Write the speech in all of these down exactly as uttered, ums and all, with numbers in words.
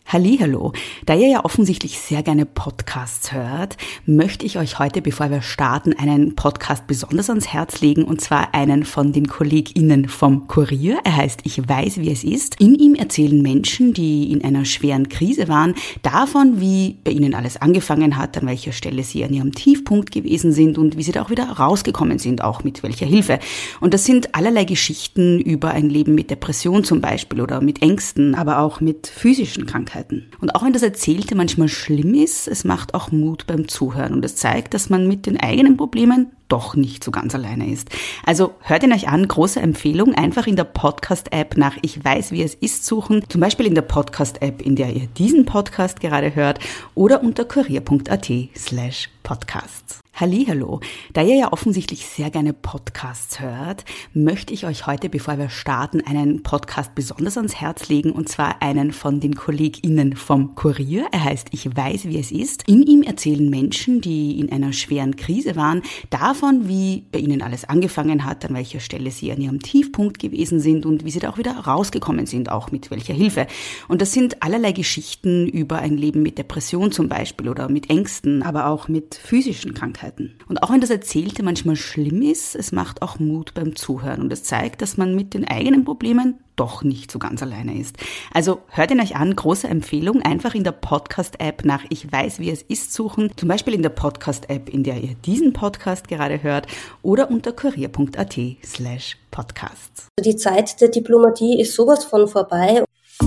Hallihallo, da ihr ja offensichtlich sehr gerne Podcasts hört, möchte ich euch heute, bevor wir starten, einen Podcast besonders ans Herz legen, und zwar einen von den KollegInnen vom Kurier. Er heißt Ich weiß, wie es ist. In ihm erzählen Menschen, die in einer schweren Krise waren, davon, wie bei ihnen alles angefangen hat, an welcher Stelle sie an ihrem Tiefpunkt gewesen sind und wie sie da auch wieder rausgekommen sind, auch mit welcher Hilfe. Und das sind allerlei Geschichten über ein Leben mit Depression zum Beispiel oder mit Ängsten, aber auch mit physischen Krankheiten. Und auch wenn das Erzählte manchmal schlimm ist, es macht auch Mut beim Zuhören und es zeigt, dass man mit den eigenen Problemen doch nicht so ganz alleine ist. Also hört ihn euch an, große Empfehlung, einfach in der Podcast-App nach Ich weiß, wie es ist suchen, zum Beispiel in der Podcast-App, in der ihr diesen Podcast gerade hört, oder unter kurier.at slash podcasts. Hallihallo, da ihr ja offensichtlich sehr gerne Podcasts hört, möchte ich euch heute, bevor wir starten, einen Podcast besonders ans Herz legen, und zwar einen von den KollegInnen vom Kurier. Er heißt Ich weiß, wie es ist. In ihm erzählen Menschen, die in einer schweren Krise waren, davon, wie bei ihnen alles angefangen hat, an welcher Stelle sie an ihrem Tiefpunkt gewesen sind und wie sie da auch wieder rausgekommen sind, auch mit welcher Hilfe. Und das sind allerlei Geschichten über ein Leben mit Depression zum Beispiel oder mit Ängsten, aber auch mit physischen Krankheiten. Und auch wenn das Erzählte manchmal schlimm ist, es macht auch Mut beim Zuhören und es zeigt, dass man mit den eigenen Problemen doch nicht so ganz alleine ist. Also hört ihn euch an, große Empfehlung, einfach in der Podcast-App nach Ich weiß, wie es ist suchen, zum Beispiel in der Podcast-App, in der ihr diesen Podcast gerade hört, oder unter kurier.at slash podcasts. Die Zeit der Diplomatie ist sowas von vorbei.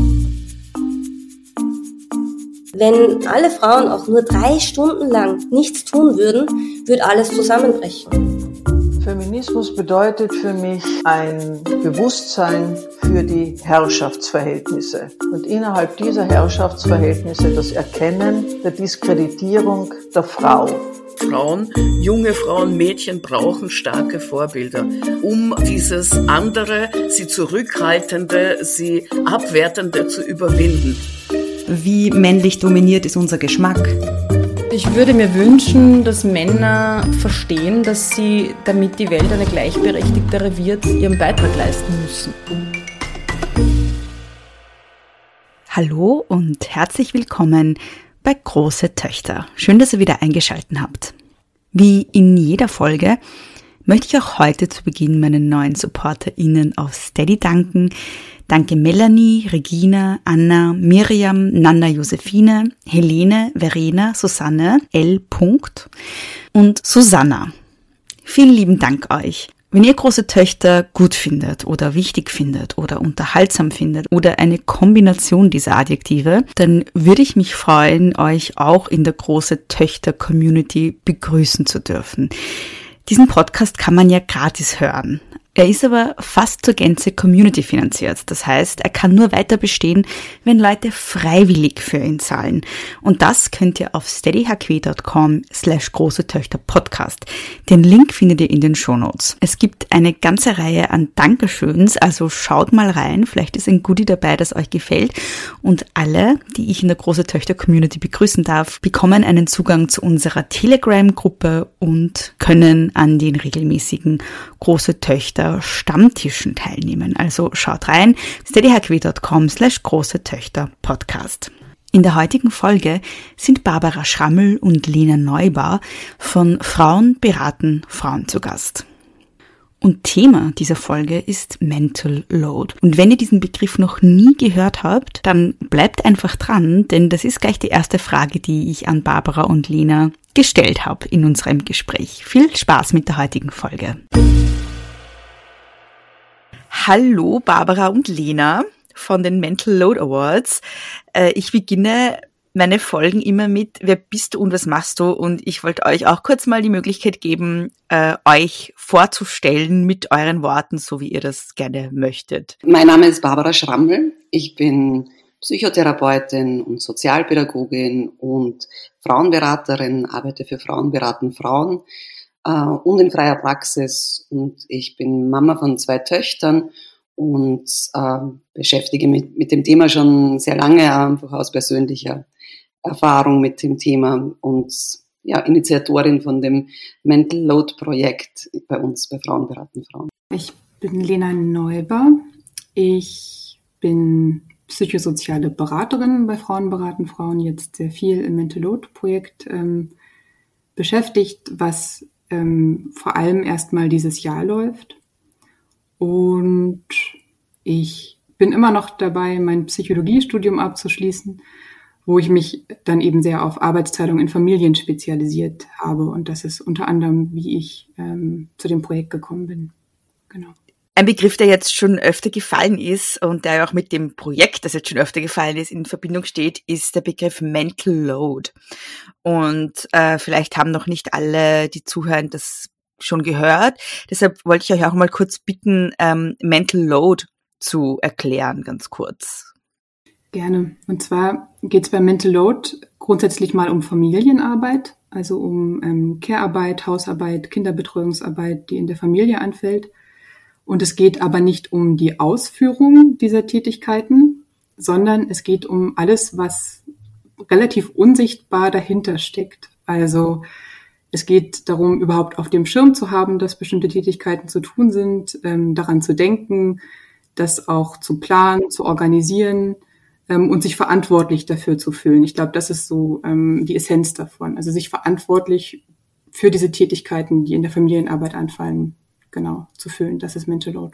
Wenn alle Frauen auch nur drei Stunden lang nichts tun würden, würde alles zusammenbrechen. Feminismus bedeutet für mich ein Bewusstsein für die Herrschaftsverhältnisse und innerhalb dieser Herrschaftsverhältnisse das Erkennen der Diskreditierung der Frau. Frauen, junge Frauen, Mädchen brauchen starke Vorbilder, um dieses andere, sie zurückhaltende, sie abwertende zu überwinden. Wie männlich dominiert ist unser Geschmack? Ich würde mir wünschen, dass Männer verstehen, dass sie, damit die Welt eine gleichberechtigtere wird, ihren Beitrag leisten müssen. Hallo und herzlich willkommen bei Große Töchter. Schön, dass ihr wieder eingeschaltet habt. Wie in jeder Folge möchte ich auch heute zu Beginn meinen neuen SupporterInnen auf Steady danken. Danke Melanie, Regina, Anna, Miriam, Nanda Josephine, Helene, Verena, Susanne, L. und Susanna. Vielen lieben Dank euch. Wenn ihr Große Töchter gut findet oder wichtig findet oder unterhaltsam findet oder eine Kombination dieser Adjektive, dann würde ich mich freuen, euch auch in der Große Töchter Community begrüßen zu dürfen. Diesen Podcast kann man ja gratis hören. Er ist aber fast zur Gänze Community finanziert. Das heißt, er kann nur weiter bestehen, wenn Leute freiwillig für ihn zahlen. Und das könnt ihr auf steadyhq.com slash große Töchter Podcast. Den Link findet ihr in den Shownotes. Es gibt eine ganze Reihe an Dankeschöns, also schaut mal rein. Vielleicht ist ein Goodie dabei, das euch gefällt. Und alle, die ich in der Große Töchter Community begrüßen darf, bekommen einen Zugang zu unserer Telegram-Gruppe und können an den regelmäßigen Große Töchter Stammtischen teilnehmen. Also schaut rein, steadyhq.com slash große Töchter Podcast. In der heutigen Folge sind Barbara Schrammel und Lena Neubauer von Frauen beraten Frauen zu Gast. Und Thema dieser Folge ist Mental Load. Und wenn ihr diesen Begriff noch nie gehört habt, dann bleibt einfach dran, denn das ist gleich die erste Frage, die ich an Barbara und Lena gestellt habe in unserem Gespräch. Viel Spaß mit der heutigen Folge. Hallo Barbara und Lena von den Mental Load Awards. Ich beginne meine Folgen immer mit Wer bist du und was machst du? Und ich wollte euch auch kurz mal die Möglichkeit geben, euch vorzustellen mit euren Worten, so wie ihr das gerne möchtet. Mein Name ist Barbara Schrammel. Ich bin Psychotherapeutin und Sozialpädagogin und Frauenberaterin, arbeite für Frauen beraten Frauen und in freier Praxis, und ich bin Mama von zwei Töchtern und äh, beschäftige mich mit, mit dem Thema schon sehr lange, einfach aus persönlicher Erfahrung mit dem Thema, und ja, Initiatorin von dem Mental Load Projekt bei uns bei Frauen beraten Frauen. Ich bin Lena Neubauer. Ich bin psychosoziale Beraterin bei Frauen beraten Frauen, jetzt sehr viel im Mental Load Projekt ähm, beschäftigt, was ähm, vor allem erstmal dieses Jahr läuft. Und ich bin immer noch dabei, mein Psychologiestudium abzuschließen, wo ich mich dann eben sehr auf Arbeitsteilung in Familien spezialisiert habe. Und das ist unter anderem, wie ich ähm, zu dem Projekt gekommen bin. Genau. Ein Begriff, der jetzt schon öfter gefallen ist und der auch mit dem Projekt, das jetzt schon öfter gefallen ist, in Verbindung steht, ist der Begriff Mental Load. Und äh, vielleicht haben noch nicht alle, die zuhören, das schon gehört. Deshalb wollte ich euch auch mal kurz bitten, ähm, Mental Load zu erklären, ganz kurz. Gerne. Und zwar geht es bei Mental Load grundsätzlich mal um Familienarbeit, also um ähm, Care-Arbeit, Hausarbeit, Kinderbetreuungsarbeit, die in der Familie anfällt. Und es geht aber nicht um die Ausführung dieser Tätigkeiten, sondern es geht um alles, was relativ unsichtbar dahinter steckt. Also es geht darum, überhaupt auf dem Schirm zu haben, dass bestimmte Tätigkeiten zu tun sind, ähm, daran zu denken, das auch zu planen, zu organisieren ähm, und sich verantwortlich dafür zu fühlen. Ich glaube, das ist so ähm, die Essenz davon. Also sich verantwortlich für diese Tätigkeiten, die in der Familienarbeit anfallen, genau, zu fühlen. Das ist Mental Load.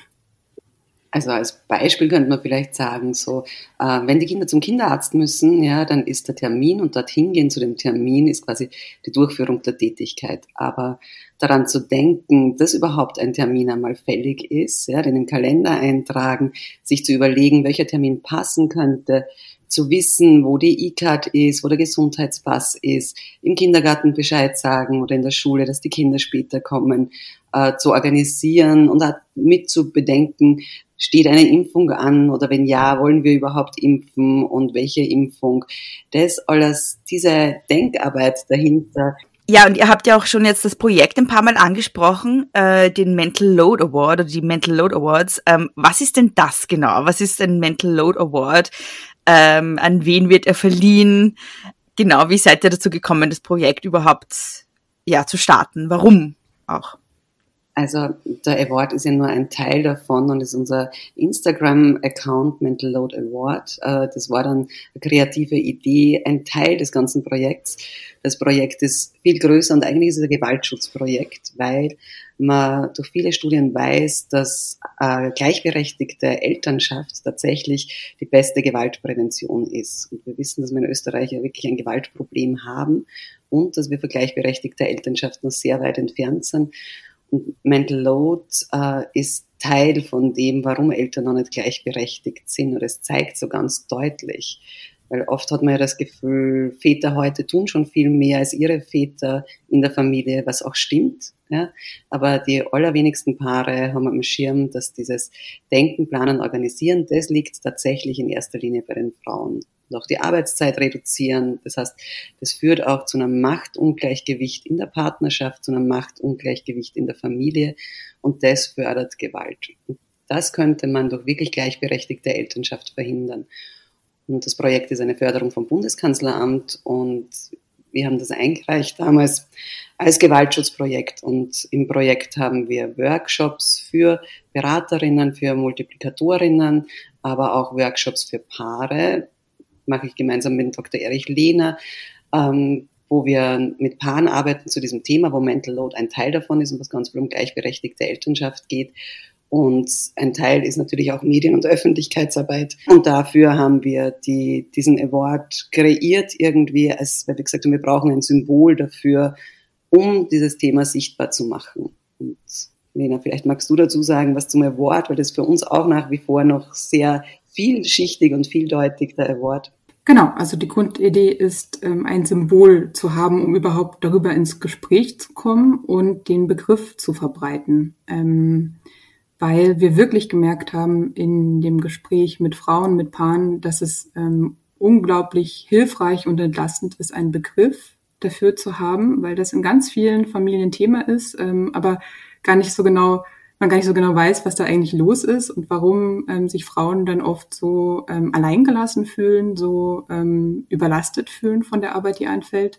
Also als Beispiel könnte man vielleicht sagen, so, äh, wenn die Kinder zum Kinderarzt müssen, ja, dann ist der Termin und dorthin gehen zu dem Termin ist quasi die Durchführung der Tätigkeit. Aber daran zu denken, dass überhaupt ein Termin einmal fällig ist, ja, den im Kalender eintragen, sich zu überlegen, welcher Termin passen könnte, zu wissen, wo die E-Card ist, wo der Gesundheitspass ist, im Kindergarten Bescheid sagen oder in der Schule, dass die Kinder später kommen, äh, zu organisieren und auch mit zu bedenken, steht eine Impfung an oder wenn ja, wollen wir überhaupt impfen und welche Impfung? Das alles, diese Denkarbeit dahinter. Ja, und ihr habt ja auch schon jetzt das Projekt ein paar Mal angesprochen, äh, den Mental Load Award oder die Mental Load Awards. Ähm, was ist denn das genau? Was ist ein Mental Load Award? Ähm, an wen wird er verliehen? Genau, wie seid ihr dazu gekommen, das Projekt überhaupt ja zu starten? Warum auch? Also der Award ist ja nur ein Teil davon und ist unser Instagram-Account Mental Load Award. Das war dann eine kreative Idee, ein Teil des ganzen Projekts. Das Projekt ist viel größer und eigentlich ist es ein Gewaltschutzprojekt, weil man durch viele Studien weiß, dass äh, gleichberechtigte Elternschaft tatsächlich die beste Gewaltprävention ist. Und wir wissen, dass wir in Österreich ja wirklich ein Gewaltproblem haben und dass wir für gleichberechtigte Elternschaft noch sehr weit entfernt sind. Und Mental Load äh, ist Teil von dem, warum Eltern noch nicht gleichberechtigt sind. Und es zeigt so ganz deutlich, weil oft hat man ja das Gefühl, Väter heute tun schon viel mehr als ihre Väter in der Familie, was auch stimmt. Ja? Aber die allerwenigsten Paare haben am Schirm, dass dieses Denken, Planen, Organisieren, das liegt tatsächlich in erster Linie bei den Frauen. Und auch die Arbeitszeit reduzieren. Das heißt, das führt auch zu einem Machtungleichgewicht in der Partnerschaft, zu einem Machtungleichgewicht in der Familie und das fördert Gewalt. Und das könnte man durch wirklich gleichberechtigte Elternschaft verhindern. Und das Projekt ist eine Förderung vom Bundeskanzleramt und wir haben das eingereicht damals als Gewaltschutzprojekt und im Projekt haben wir Workshops für Beraterinnen, für Multiplikatorinnen, aber auch Workshops für Paare, mache ich gemeinsam mit Doktor Erich Lehner, ähm, wo wir mit Paaren arbeiten zu diesem Thema, wo Mental Load ein Teil davon ist und was ganz viel um gleichberechtigte Elternschaft geht. Und ein Teil ist natürlich auch Medien- und Öffentlichkeitsarbeit. Und dafür haben wir die, diesen Award kreiert irgendwie, als, weil wir gesagt haben, wir brauchen ein Symbol dafür, um dieses Thema sichtbar zu machen. Und Lena, vielleicht magst du dazu sagen, was zum Award, weil das für uns auch nach wie vor noch sehr vielschichtig und vieldeutig der Award. Genau, also die Grundidee ist, ein Symbol zu haben, um überhaupt darüber ins Gespräch zu kommen und den Begriff zu verbreiten. Ähm, weil wir wirklich gemerkt haben in dem Gespräch mit Frauen, mit Paaren, dass es ähm, unglaublich hilfreich und entlastend ist, einen Begriff dafür zu haben, weil das in ganz vielen Familien Thema ist, ähm, aber gar nicht so genau man gar nicht so genau weiß, was da eigentlich los ist und warum ähm, sich Frauen dann oft so ähm, alleingelassen fühlen, so ähm, überlastet fühlen von der Arbeit, die anfällt.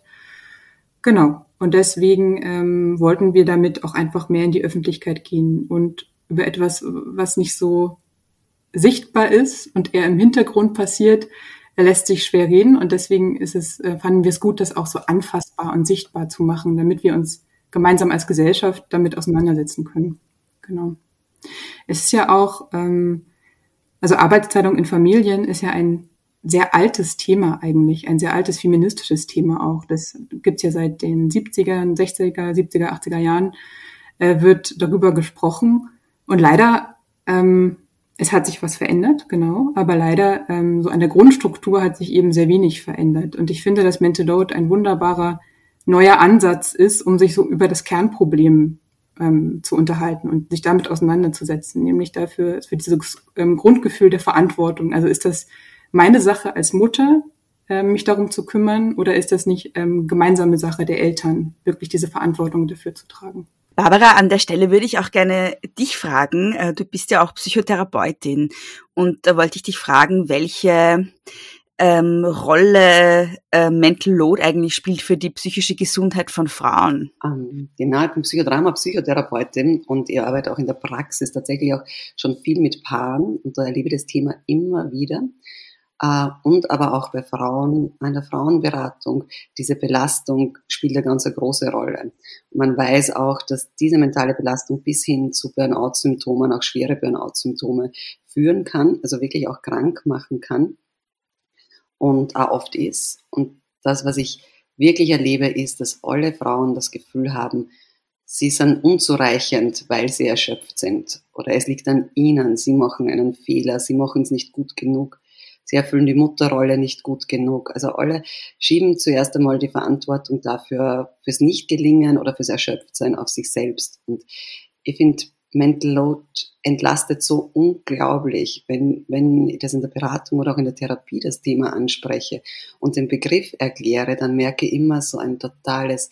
Genau. Und deswegen ähm, wollten wir damit auch einfach mehr in die Öffentlichkeit gehen und über etwas, was nicht so sichtbar ist und eher im Hintergrund passiert, er lässt sich schwer reden. Und deswegen ist es, äh, fanden wir es gut, das auch so anfassbar und sichtbar zu machen, damit wir uns gemeinsam als Gesellschaft damit auseinandersetzen können. Genau. Es ist ja auch, ähm, also Arbeitsteilung in Familien ist ja ein sehr altes Thema eigentlich, ein sehr altes feministisches Thema auch. Das gibt's ja seit den siebziger, sechziger, siebziger, achtziger Jahren, äh, wird darüber gesprochen. Und leider, ähm, es hat sich was verändert, genau, aber leider ähm, so an der Grundstruktur hat sich eben sehr wenig verändert. Und ich finde, dass Mental Load ein wunderbarer neuer Ansatz ist, um sich so über das Kernproblem ähm, zu unterhalten und sich damit auseinanderzusetzen, nämlich dafür, für dieses ähm, Grundgefühl der Verantwortung. Also ist das meine Sache als Mutter, äh, mich darum zu kümmern, oder ist das nicht ähm, gemeinsame Sache der Eltern, wirklich diese Verantwortung dafür zu tragen? Barbara, an der Stelle würde ich auch gerne dich fragen. Du bist ja auch Psychotherapeutin und da wollte ich dich fragen, welche ähm, Rolle äh, Mental Load eigentlich spielt für die psychische Gesundheit von Frauen. Ähm, genau, ich bin Psychodrama, Psychotherapeutin und ich arbeite auch in der Praxis tatsächlich auch schon viel mit Paaren und da erlebe ich das Thema immer wieder. Uh, und aber auch bei Frauen, in der Frauenberatung, diese Belastung spielt eine ganz eine große Rolle. Man weiß auch, dass diese mentale Belastung bis hin zu Burnout-Symptomen, auch schwere Burnout-Symptome führen kann, also wirklich auch krank machen kann und auch oft ist. Und das, was ich wirklich erlebe, ist, dass alle Frauen das Gefühl haben, sie sind unzureichend, weil sie erschöpft sind. Oder es liegt an ihnen, sie machen einen Fehler, sie machen es nicht gut genug. Sie erfüllen die Mutterrolle nicht gut genug. Also alle schieben zuerst einmal die Verantwortung dafür, fürs Nicht-Gelingen oder fürs Erschöpftsein auf sich selbst. Und ich finde, Mental Load entlastet so unglaublich, wenn, wenn ich das in der Beratung oder auch in der Therapie das Thema anspreche und den Begriff erkläre, dann merke ich immer so ein totales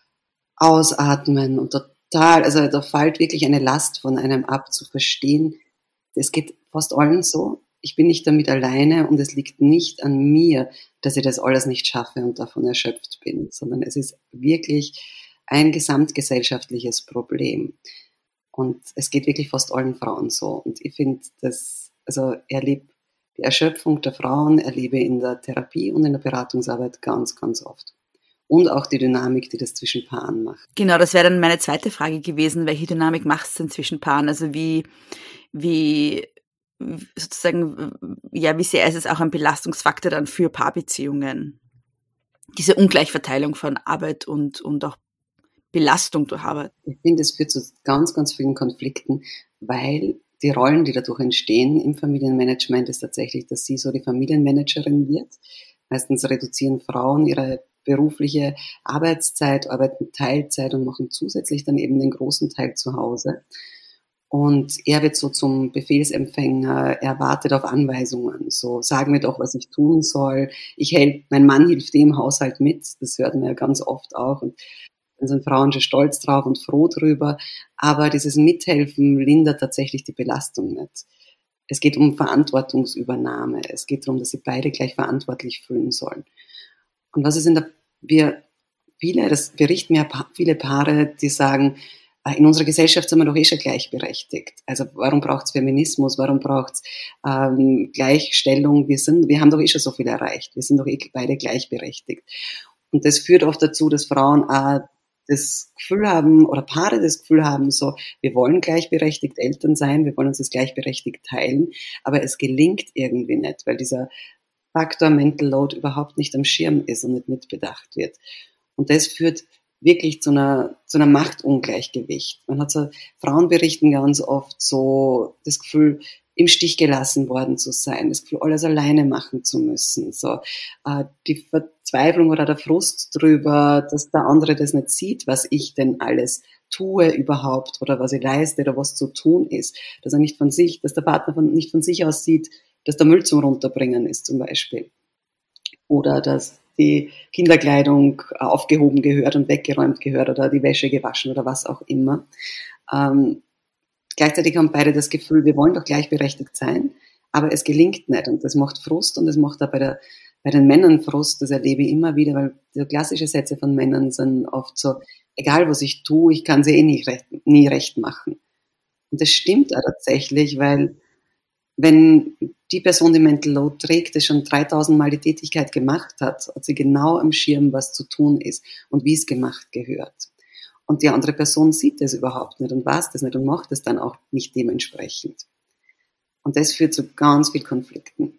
Ausatmen und total, also da fällt wirklich eine Last von einem ab, zu verstehen. Das geht fast allen so. Ich bin nicht damit alleine und es liegt nicht an mir, dass ich das alles nicht schaffe und davon erschöpft bin, sondern es ist wirklich ein gesamtgesellschaftliches Problem. Und es geht wirklich fast allen Frauen so. Und ich finde, dass, also erlebe die Erschöpfung der Frauen, erlebe in der Therapie und in der Beratungsarbeit ganz, ganz oft. Und auch die Dynamik, die das zwischen Paaren macht. Genau, das wäre dann meine zweite Frage gewesen. Welche Dynamik macht es denn zwischen Paaren? Also wie, wie, sozusagen, ja, wie sehr ist es auch ein Belastungsfaktor dann für Paarbeziehungen? Diese Ungleichverteilung von Arbeit und, und auch Belastung durch Arbeit. Ich finde, es führt zu ganz, ganz vielen Konflikten, weil die Rollen, die dadurch entstehen im Familienmanagement, ist tatsächlich, dass sie so die Familienmanagerin wird. Meistens reduzieren Frauen ihre berufliche Arbeitszeit, arbeiten Teilzeit und machen zusätzlich dann eben den großen Teil zu Hause. Und er wird so zum Befehlsempfänger, er wartet auf Anweisungen. So, sag mir doch, was ich tun soll. Ich helfe, mein Mann hilft dem Haushalt mit. Das hört man ja ganz oft auch. Und dann sind Frauen schon stolz drauf und froh drüber. Aber dieses Mithelfen lindert tatsächlich die Belastung nicht. Es geht um Verantwortungsübernahme. Es geht darum, dass sie beide gleich verantwortlich fühlen sollen. Und was ist in der, wir, viele, das berichten ja viele Paare, die sagen, in unserer Gesellschaft sind wir doch eh schon gleichberechtigt. Also warum braucht es Feminismus? Warum braucht es ähm, Gleichstellung? Wir sind, wir haben doch eh schon so viel erreicht. Wir sind doch eh beide gleichberechtigt. Und das führt oft dazu, dass Frauen auch das Gefühl haben oder Paare das Gefühl haben, so, wir wollen gleichberechtigt Eltern sein, wir wollen uns das gleichberechtigt teilen, aber es gelingt irgendwie nicht, weil dieser Faktor Mental Load überhaupt nicht am Schirm ist und nicht mitbedacht wird. Und das führt wirklich zu einer, zu einer Machtungleichgewicht. Man hat so, Frauen berichten ganz oft so das Gefühl, im Stich gelassen worden zu sein, das Gefühl, alles alleine machen zu müssen, so, äh, die Verzweiflung oder der Frust drüber, dass der andere das nicht sieht, was ich denn alles tue überhaupt oder was ich leiste oder was zu tun ist, dass er nicht von sich, dass der Partner von, nicht von sich aus sieht, dass der Müll zum Runterbringen ist zum Beispiel. Oder dass die Kinderkleidung aufgehoben gehört und weggeräumt gehört oder die Wäsche gewaschen oder was auch immer. Ähm, gleichzeitig haben beide das Gefühl, wir wollen doch gleichberechtigt sein, aber es gelingt nicht und das macht Frust und das macht auch bei, der, bei den Männern Frust, das erlebe ich immer wieder, weil die klassische Sätze von Männern sind oft so, egal was ich tue, ich kann sie eh nie recht, nie recht machen. Und das stimmt auch tatsächlich, weil wenn die Person, die Mental Load trägt, die schon dreitausend Mal die Tätigkeit gemacht hat, hat sie genau am Schirm, was zu tun ist und wie es gemacht gehört. Und die andere Person sieht das überhaupt nicht und weiß das nicht und macht es dann auch nicht dementsprechend. Und das führt zu ganz viel Konflikten.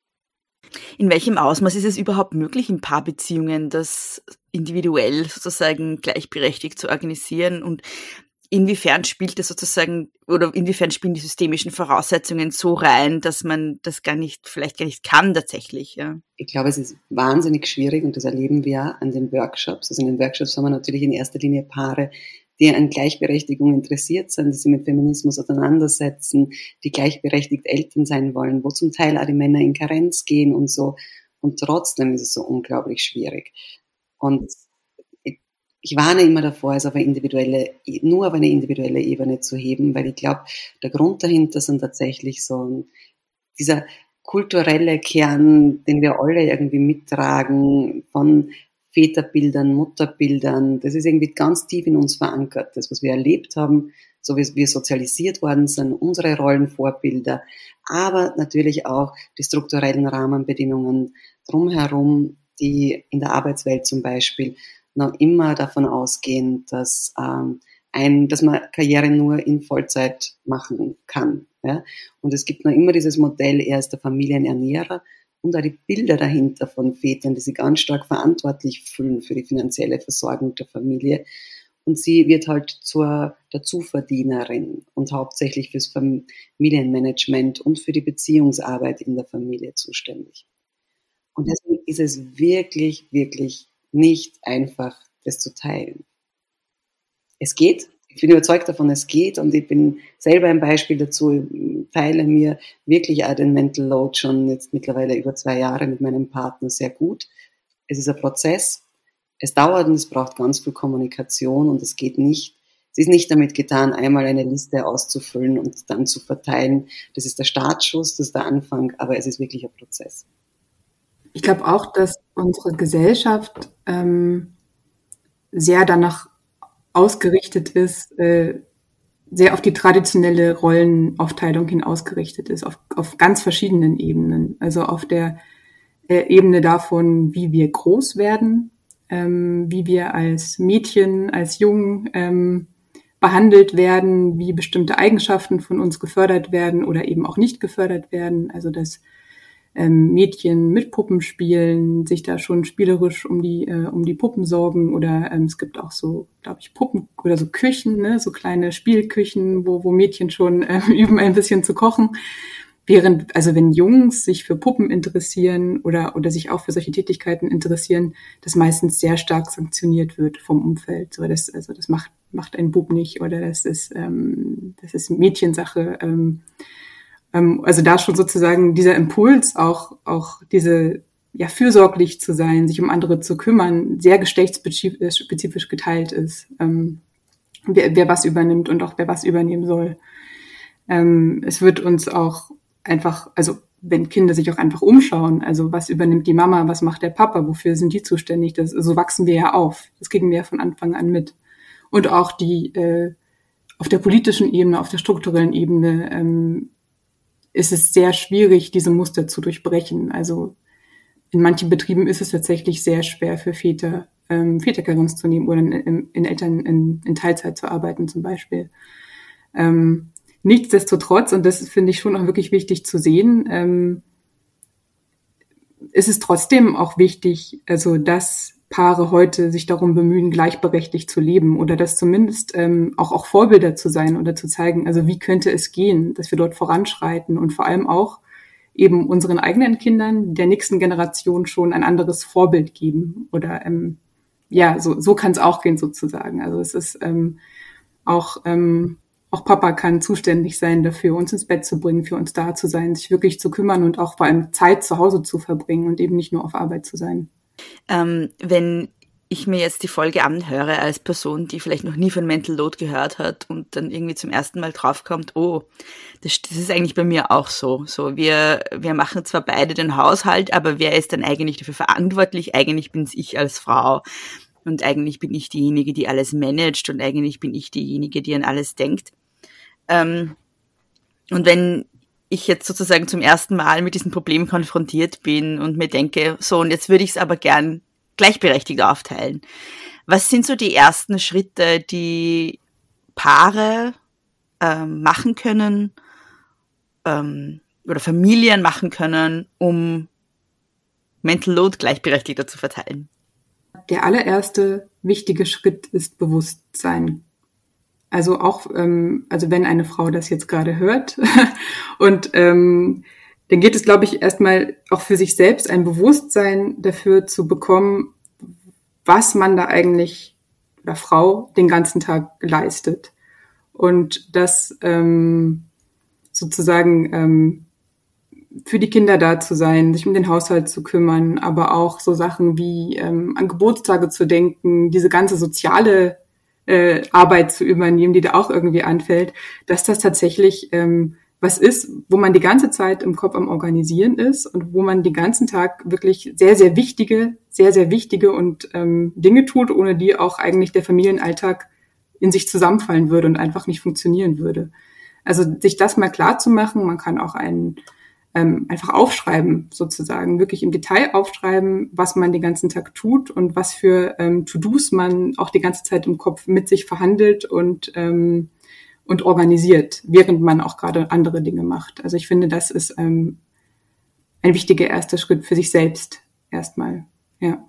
In welchem Ausmaß ist es überhaupt möglich, in Paarbeziehungen das individuell sozusagen gleichberechtigt zu organisieren? Und inwiefern spielt das sozusagen, oder inwiefern spielen die systemischen Voraussetzungen so rein, dass man das gar nicht, vielleicht gar nicht kann tatsächlich? Ja? Ich glaube, es ist wahnsinnig schwierig und das erleben wir an den Workshops. Also in den Workshops haben wir natürlich in erster Linie Paare, die an Gleichberechtigung interessiert sind, die sich mit Feminismus auseinandersetzen, die gleichberechtigt Eltern sein wollen, wo zum Teil auch die Männer in Karenz gehen und so. Und trotzdem ist es so unglaublich schwierig. Und ich, ich warne immer davor, es auf eine individuelle, nur auf eine individuelle Ebene zu heben, weil ich glaube, der Grund dahinter sind tatsächlich so dieser kulturelle Kern, den wir alle irgendwie mittragen, von Väterbildern, Mutterbildern, das ist irgendwie ganz tief in uns verankert. Das, was wir erlebt haben, so wie wir sozialisiert worden sind, unsere Rollenvorbilder, aber natürlich auch die strukturellen Rahmenbedingungen drumherum, die in der Arbeitswelt zum Beispiel noch immer davon ausgehen, dass, ähm, ein, dass man Karriere nur in Vollzeit machen kann. Ja? Und es gibt noch immer dieses Modell, er ist der Familienernährer, und auch die Bilder dahinter von Vätern, die sich ganz stark verantwortlich fühlen für die finanzielle Versorgung der Familie. Und sie wird halt zur Dazuverdienerin und hauptsächlich fürs Familienmanagement und für die Beziehungsarbeit in der Familie zuständig. Und deswegen ist es wirklich, wirklich nicht einfach, das zu teilen. Es geht. Ich bin überzeugt davon, es geht, und ich bin selber ein Beispiel dazu. Ich teile mir wirklich auch den Mental Load schon jetzt mittlerweile über zwei Jahre mit meinem Partner sehr gut. Es ist ein Prozess, es dauert und es braucht ganz viel Kommunikation und es geht nicht, es ist nicht damit getan, einmal eine Liste auszufüllen und dann zu verteilen. Das ist der Startschuss, das ist der Anfang, aber es ist wirklich ein Prozess. Ich glaube auch, dass unsere Gesellschaft ähm, sehr danach ausgerichtet ist, äh, sehr auf die traditionelle Rollenaufteilung hin ausgerichtet ist, auf, auf ganz verschiedenen Ebenen. Also auf der äh, Ebene davon, wie wir groß werden, ähm, wie wir als Mädchen, als Jungen ähm, behandelt werden, wie bestimmte Eigenschaften von uns gefördert werden oder eben auch nicht gefördert werden. Also dass ähm, Mädchen mit Puppen spielen, sich da schon spielerisch um die äh, um die Puppen sorgen, oder ähm, es gibt auch so, glaube ich, Puppen oder so Küchen, ne, so kleine Spielküchen, wo wo Mädchen schon äh, üben, ein bisschen zu kochen. Während, also wenn Jungs sich für Puppen interessieren oder oder sich auch für solche Tätigkeiten interessieren, das meistens sehr stark sanktioniert wird vom Umfeld. So, das also das macht macht ein Bub nicht, oder das ist ähm, das ist Mädchensache. Ähm, Also da schon sozusagen dieser Impuls, auch auch diese, ja, fürsorglich zu sein, sich um andere zu kümmern, sehr geschlechtsspezifisch geteilt ist. Ähm, wer, wer was übernimmt und auch wer was übernehmen soll. Ähm, es wird uns auch einfach, also wenn Kinder sich auch einfach umschauen, also was übernimmt die Mama, was macht der Papa, wofür sind die zuständig? Das, so wachsen wir ja auf. Das kriegen wir ja von Anfang an mit. Und auch die äh, auf der politischen Ebene, auf der strukturellen Ebene ähm, ist es sehr schwierig, diese Muster zu durchbrechen. Also in manchen Betrieben ist es tatsächlich sehr schwer für Väter, ähm, Väterkarenz zu nehmen oder in, in Eltern in, in Teilzeit zu arbeiten zum Beispiel. Ähm, nichtsdestotrotz, und das finde ich schon auch wirklich wichtig zu sehen, ähm, ist es trotzdem auch wichtig, also dass Paare heute sich darum bemühen, gleichberechtigt zu leben, oder dass zumindest ähm, auch, auch Vorbilder zu sein oder zu zeigen, also wie könnte es gehen, dass wir dort voranschreiten und vor allem auch eben unseren eigenen Kindern, der nächsten Generation schon ein anderes Vorbild geben, oder ähm, ja, so, so kann es auch gehen sozusagen. Also es ist ähm, auch, ähm, auch Papa kann zuständig sein dafür, uns ins Bett zu bringen, für uns da zu sein, sich wirklich zu kümmern und auch vor allem Zeit zu Hause zu verbringen und eben nicht nur auf Arbeit zu sein. Ähm, wenn ich mir jetzt die Folge anhöre als Person, die vielleicht noch nie von Mental Load gehört hat und dann irgendwie zum ersten Mal draufkommt, oh, das, das ist eigentlich bei mir auch so. So, wir, wir machen zwar beide den Haushalt, aber wer ist dann eigentlich dafür verantwortlich? Eigentlich bin's ich als Frau. Und eigentlich bin ich diejenige, die alles managt, und eigentlich bin ich diejenige, die an alles denkt. Ähm, und wenn ich jetzt sozusagen zum ersten Mal mit diesem Problem konfrontiert bin und mir denke, so, und jetzt würde ich es aber gern gleichberechtigt aufteilen. Was sind so die ersten Schritte, die Paare ähm, machen können ähm, oder Familien machen können, um Mental Load gleichberechtigter zu verteilen? Der allererste wichtige Schritt ist Bewusstsein. Also auch, ähm, also wenn eine Frau das jetzt gerade hört und ähm, dann geht es, glaube ich, erstmal auch für sich selbst ein Bewusstsein dafür zu bekommen, was man da eigentlich oder Frau den ganzen Tag leistet. Und das ähm, sozusagen ähm, für die Kinder da zu sein, sich um den Haushalt zu kümmern, aber auch so Sachen wie ähm, an Geburtstage zu denken, diese ganze soziale äh, Arbeit zu übernehmen, die da auch irgendwie anfällt, dass das tatsächlich ähm, was ist, wo man die ganze Zeit im Kopf am Organisieren ist und wo man den ganzen Tag wirklich sehr, sehr wichtige, sehr, sehr wichtige und ähm, Dinge tut, ohne die auch eigentlich der Familienalltag in sich zusammenfallen würde und einfach nicht funktionieren würde. Also sich das mal klar zu machen, man kann auch einen ähm, einfach aufschreiben sozusagen, wirklich im Detail aufschreiben, was man den ganzen Tag tut und was für ähm, To-Dos man auch die ganze Zeit im Kopf mit sich verhandelt und ähm, und organisiert, während man auch gerade andere Dinge macht. Also ich finde, das ist ähm, ein wichtiger erster Schritt für sich selbst erstmal, ja.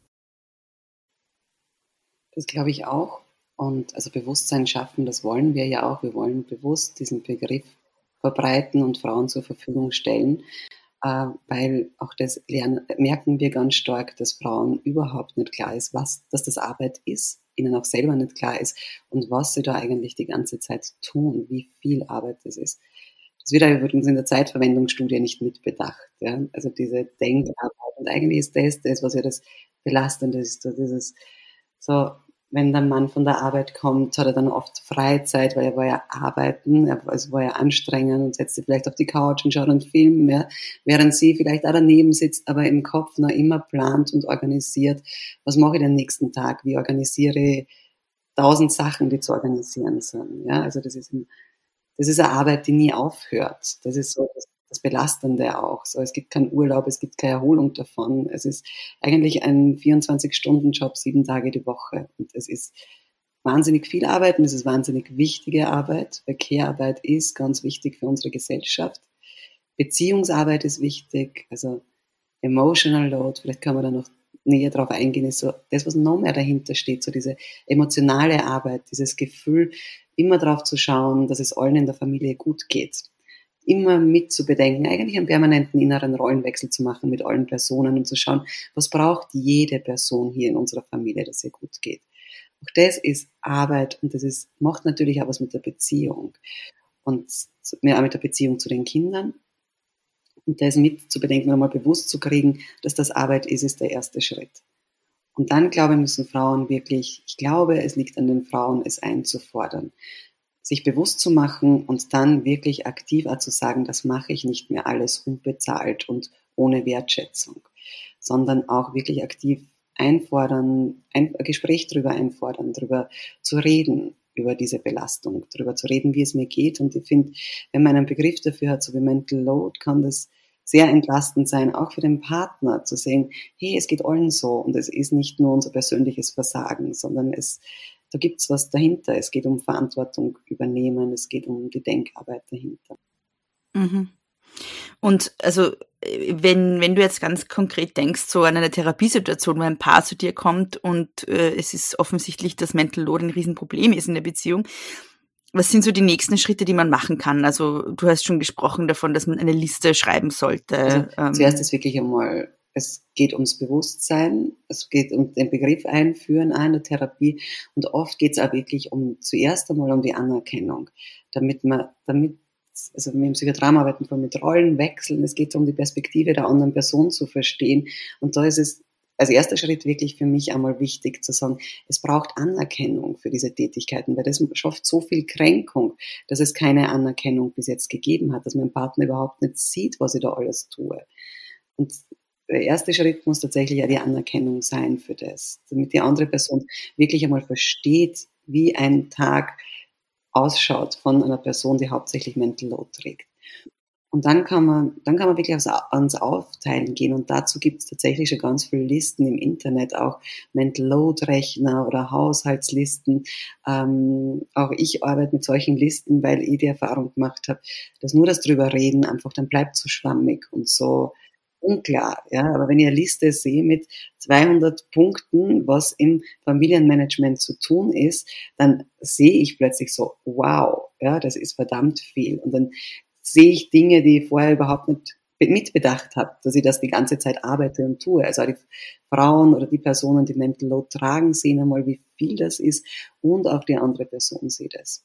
Das glaube ich auch. Und also Bewusstsein schaffen, das wollen wir ja auch. Wir wollen bewusst diesen Begriff verbreiten und Frauen zur Verfügung stellen, äh, weil auch das lernen, merken wir ganz stark, dass Frauen überhaupt nicht klar ist, was, dass das Arbeit ist, ihnen auch selber nicht klar ist und was sie da eigentlich die ganze Zeit tun, wie viel Arbeit das ist. Das wird übrigens in der Zeitverwendungsstudie nicht mitbedacht. Ja? Also diese Denkarbeit. Und eigentlich ist das das, was ja das Belastende ist. So dieses, so, wenn der Mann von der Arbeit kommt, hat er dann oft Freizeit, weil er war ja arbeiten, er also war ja anstrengend und setzt sich vielleicht auf die Couch und schaut einen Film, ja, während sie vielleicht auch daneben sitzt, aber im Kopf noch immer plant und organisiert, was mache ich den nächsten Tag, wie organisiere ich tausend Sachen, die zu organisieren sind. Ja, also das ist, ein, das ist eine Arbeit, die nie aufhört. Das ist so das, das Belastende auch. So, es gibt keinen Urlaub, es gibt keine Erholung davon. Es ist eigentlich ein vierundzwanzig-Stunden-Job, sieben Tage die Woche. Und es ist wahnsinnig viel Arbeit und es ist wahnsinnig wichtige Arbeit. Weil Care-Arbeit ist ganz wichtig für unsere Gesellschaft. Beziehungsarbeit ist wichtig, also Emotional Load, vielleicht kann man da noch näher drauf eingehen, ist so das, was noch mehr dahinter steht, so diese emotionale Arbeit, dieses Gefühl, immer drauf zu schauen, dass es allen in der Familie gut geht. Immer mit zu bedenken, eigentlich einen permanenten inneren Rollenwechsel zu machen mit allen Personen und zu schauen, was braucht jede Person hier in unserer Familie, dass ihr gut geht. Auch das ist Arbeit und das ist, macht natürlich auch was mit der Beziehung und auch mit der Beziehung zu den Kindern. Und das mit zu bedenken und einmal bewusst zu kriegen, dass das Arbeit ist, ist der erste Schritt. Und dann, glaube ich, müssen Frauen wirklich, ich glaube, es liegt an den Frauen, es einzufordern, sich bewusst zu machen und dann wirklich aktiv auch zu sagen, das mache ich nicht mehr alles unbezahlt und ohne Wertschätzung, sondern auch wirklich aktiv einfordern, ein Gespräch darüber einfordern, darüber zu reden, über diese Belastung, darüber zu reden, wie es mir geht. Und ich finde, wenn man einen Begriff dafür hat, so wie Mental Load, kann das sehr entlastend sein, auch für den Partner zu sehen, hey, es geht allen so und es ist nicht nur unser persönliches Versagen, sondern es, da gibt's was dahinter. Es geht um Verantwortung übernehmen, es geht um die Denkarbeit dahinter. Mhm. Und also wenn, wenn du jetzt ganz konkret denkst, so an eine Therapiesituation, wo ein Paar zu dir kommt und äh, es ist offensichtlich, dass Mental Load ein Riesenproblem ist in der Beziehung, was sind so die nächsten Schritte, die man machen kann? Also du hast schon gesprochen davon, dass man eine Liste schreiben sollte. Also, ähm, zuerst ist wirklich einmal, es geht ums Bewusstsein, es geht um den Begriff einführen auch in der Therapie und oft geht es auch wirklich um zuerst einmal um die Anerkennung, damit man, damit also wir im Psychodrama arbeiten wir mit Rollenwechseln, es geht um die Perspektive der anderen Person zu verstehen und da ist es als erster Schritt wirklich für mich einmal wichtig zu sagen, es braucht Anerkennung für diese Tätigkeiten, weil das schafft so viel Kränkung, dass es keine Anerkennung bis jetzt gegeben hat, dass mein Partner überhaupt nicht sieht, was ich da alles tue. Und der erste Schritt muss tatsächlich ja die Anerkennung sein für das, damit die andere Person wirklich einmal versteht, wie ein Tag ausschaut von einer Person, die hauptsächlich Mental Load trägt. Und dann kann man, dann kann man wirklich ans, ans Aufteilen gehen. Und dazu gibt es tatsächlich schon ganz viele Listen im Internet, auch Mental Load Rechner oder Haushaltslisten. Ähm, auch ich arbeite mit solchen Listen, weil ich die Erfahrung gemacht habe, dass nur das drüber reden einfach dann bleibt so schwammig und so unklar. Ja, aber wenn ich eine Liste sehe mit zweihundert Punkten, was im Familienmanagement zu tun ist, dann sehe ich plötzlich so, wow, ja, das ist verdammt viel. Und dann sehe ich Dinge, die ich vorher überhaupt nicht mitbedacht habe, dass ich das die ganze Zeit arbeite und tue. Also die Frauen oder die Personen, die Mental Load tragen, sehen einmal, wie viel das ist und auch die andere Person sieht es.